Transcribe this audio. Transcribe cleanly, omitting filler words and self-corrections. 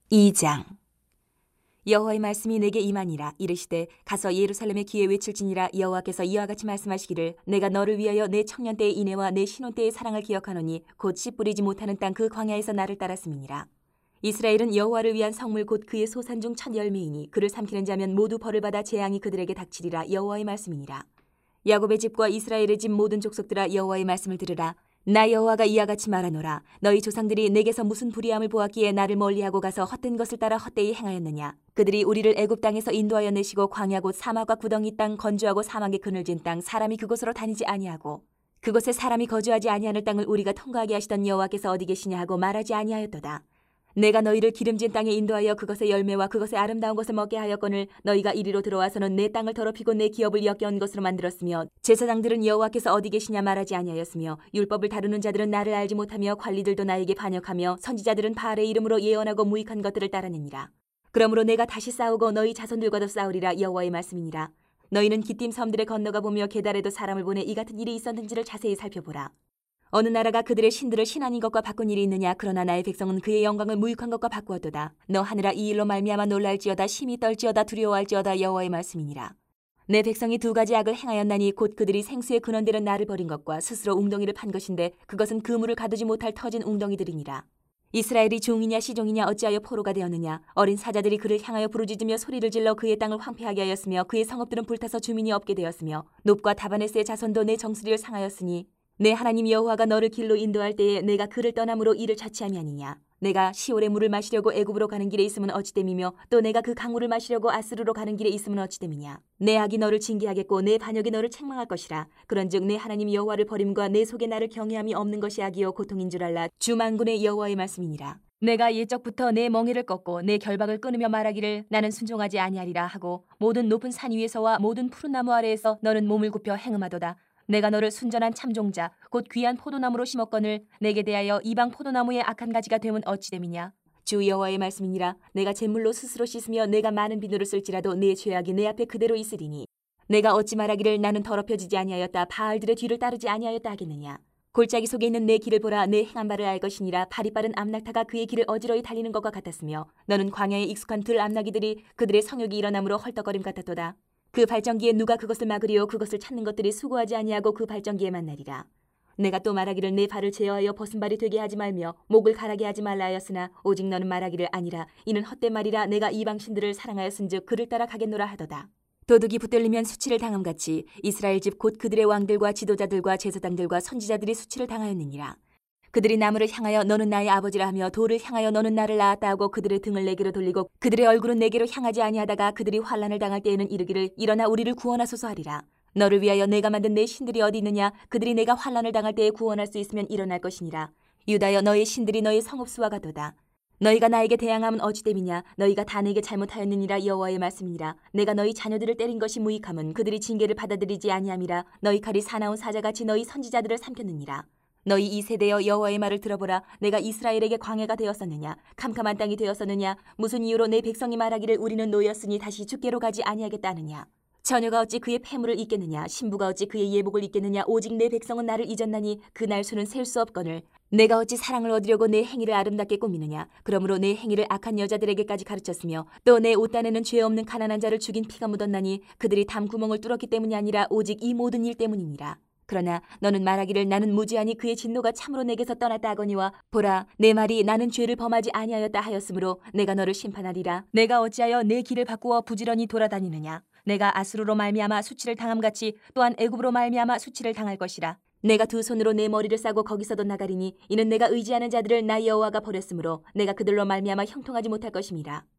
2장. 여호와의 말씀이 내게 임하니라. 이르시되 가서 예루살렘에 귀에 외칠지니라. 여호와께서 이와 같이 말씀하시기를 내가 너를 위하여 내 청년 때의 인애와 내 신혼 때의 사랑을 기억하노니 곧 씨 뿌리지 못하는 땅 그 광야에서 나를 따랐음이니라. 이스라엘은 여호와를 위한 성물 곧 그의 소산 중 첫 열매이니 그를 삼키는 자면 모두 벌을 받아 재앙이 그들에게 닥치리라. 여호와의 말씀이니라. 야곱의 집과 이스라엘의 집 모든 족속들아 여호와의 말씀을 들으라. 나 여호와가 이와 같이 말하노라. 너희 조상들이 내게서 무슨 불의함을 보았기에 나를 멀리하고 가서 헛된 것을 따라 헛되이 행하였느냐. 그들이 우리를 애굽 땅에서 인도하여 내시고 광야 곧 사막과 구덩이 땅 건조하고 사막에 그늘진 땅 사람이 그곳으로 다니지 아니하고 그곳에 사람이 거주하지 아니하는 땅을 우리가 통과하게 하시던 여호와께서 어디 계시냐 하고 말하지 아니하였도다. 내가 너희를 기름진 땅에 인도하여 그것의 열매와 그것의 아름다운 것을 먹게 하였거늘 너희가 이리로 들어와서는 내 땅을 더럽히고 내 기업을 역겨운 것으로 만들었으며 제사장들은 여호와께서 어디 계시냐 말하지 아니하였으며 율법을 다루는 자들은 나를 알지 못하며 관리들도 나에게 반역하며 선지자들은 바알의 이름으로 예언하고 무익한 것들을 따르느니라. 그러므로 내가 다시 싸우고 너희 자손들과도 싸우리라. 여호와의 말씀이니라. 너희는 기띔 섬들에 건너가 보며 게달에도 사람을 보내 이 같은 일이 있었는지를 자세히 살펴보라. 어느 나라가 그들의 신들을 신 아닌 것과 바꾼 일이 있느냐. 그러나 나의 백성은 그의 영광을 무익한 것과 바꾸었도다. 너 하늘아 이 일로 말미암아 놀랄지어다. 심히 떨지어다. 두려워할지어다. 여호와의 말씀이니라. 내 백성이 두 가지 악을 행하였나니 곧 그들이 생수의 근원되는 나를 버린 것과 스스로 웅덩이를 판 것인데 그것은 그물을 가두지 못할 터진 웅덩이들이니라. 이스라엘이 종이냐 시종이냐 어찌하여 포로가 되었느냐. 어린 사자들이 그를 향하여 부르짖으며 소리를 질러 그의 땅을 황폐하게 하였으며 그의 성읍들은 불타서 주민이 없게 되었으며 놉과 다바네스의 자손도 내 정수리를 상하였으니 내 하나님 여호와가 너를 길로 인도할 때에 내가 그를 떠남으로 이를 자취함이 아니냐. 내가 시올의 물을 마시려고 애굽으로 가는 길에 있으면 어찌됨이며 또 내가 그 강물을 마시려고 아스루로 가는 길에 있으면 어찌됨이냐. 내 악이 너를 징계하겠고 내 반역이 너를 책망할 것이라. 그런즉 내 하나님 여호와를 버림과 내 속에 나를 경외함이 없는 것이 악이요 고통인 줄 알라. 주 만군의 여호와의 말씀이니라. 내가 옛적부터 내 멍에를 꺾고 내 결박을 끊으며 말하기를 나는 순종하지 아니하리라 하고 모든 높은 산 위에서와 모든 푸른 나무 아래에서 너는 몸을 굽혀 행음하도다. 내가 너를 순전한 참종자 곧 귀한 포도나무로 심었거늘 내게 대하여 이방 포도나무의 악한 가지가 되면 어찌됨이냐. 주 여호와의 말씀이니라. 내가 잿물로 스스로 씻으며 내가 많은 비누를 쓸지라도 내 죄악이 내 앞에 그대로 있으리니 내가 어찌 말하기를 나는 더럽혀지지 아니하였다. 바알들의 뒤를 따르지 아니하였다 하겠느냐. 골짜기 속에 있는 내 길을 보라. 내 행한 바를 알 것이니라. 발이 빠른 암낙타가 그의 길을 어지러이 달리는 것과 같았으며 너는 광야에 익숙한 들 암나기들이 그들의 성욕이 일어남으로 헐떡거림 같았도다. 그 발전기에 누가 그것을 막으리요. 그것을 찾는 것들이 수고하지 아니하고 그 발전기에 만나리라. 내가 또 말하기를 내 발을 제어하여 벗은 발이 되게 하지 말며 목을 가라게 하지 말라 하였으나 오직 너는 말하기를 아니라 이는 헛된 말이라. 내가 이방 신들을 사랑하였은즉 그를 따라 가겠노라 하도다. 도둑이 붙들리면 수치를 당함같이 이스라엘 집 곧 그들의 왕들과 지도자들과 제사장들과 선지자들이 수치를 당하였느니라. 그들이 나무를 향하여 너는 나의 아버지라 하며 돌을 향하여 너는 나를 낳았다 하고 그들의 등을 내게로 돌리고 그들의 얼굴은 내게로 향하지 아니하다가 그들이 환난을 당할 때에는 이르기를 일어나 우리를 구원하소서 하리라. 너를 위하여 내가 만든 내 신들이 어디 있느냐. 그들이 내가 환난을 당할 때에 구원할 수 있으면 일어날 것이니라. 유다여 너의 신들이 너의 성읍수와 같도다. 너희가 나에게 대항하면 어찌됨이냐. 너희가 다 내게 잘못하였느니라. 여호와의 말씀이니라. 내가 너희 자녀들을 때린 것이 무익함은 그들이 징계를 받아들이지 아니함이라. 너희 칼이 사나운 사자같이 너희 선지자들을 삼켰느니라. 너희 이 세대여 여호와의 말을 들어보라. 내가 이스라엘에게 광야가 되었었느냐. 캄캄한 땅이 되었었느냐. 무슨 이유로 내 백성이 말하기를 우리는 노였으니 다시 죽게로 가지 아니하겠다 하느냐. 처녀가 어찌 그의 패물을 잊겠느냐. 신부가 어찌 그의 예복을 잊겠느냐. 오직 내 백성은 나를 잊었나니 그 날 수는 셀 수 없거늘 내가 어찌 사랑을 얻으려고 내 행위를 아름답게 꾸미느냐. 그러므로 내 행위를 악한 여자들에게까지 가르쳤으며 또 내 옷단에는 죄 없는 가난한 자를 죽인 피가 묻었나니 그들이 담구멍을 뚫었기 때문이 아니라 오직 이 모든 일 때문이니라. 그러나 너는 말하기를 나는 무지하니 그의 진노가 참으로 내게서 떠났다 하거니와 보라 내 말이 나는 죄를 범하지 아니하였다 하였으므로 내가 너를 심판하리라. 내가 어찌하여 내 길을 바꾸어 부지런히 돌아다니느냐. 내가 아수르로 말미암아 수치를 당함같이 또한 애굽으로 말미암아 수치를 당할 것이라. 내가 두 손으로 내 머리를 싸고 거기서도 나가리니 이는 내가 의지하는 자들을 나 여호와가 버렸으므로 내가 그들로 말미암아 형통하지 못할 것임이라.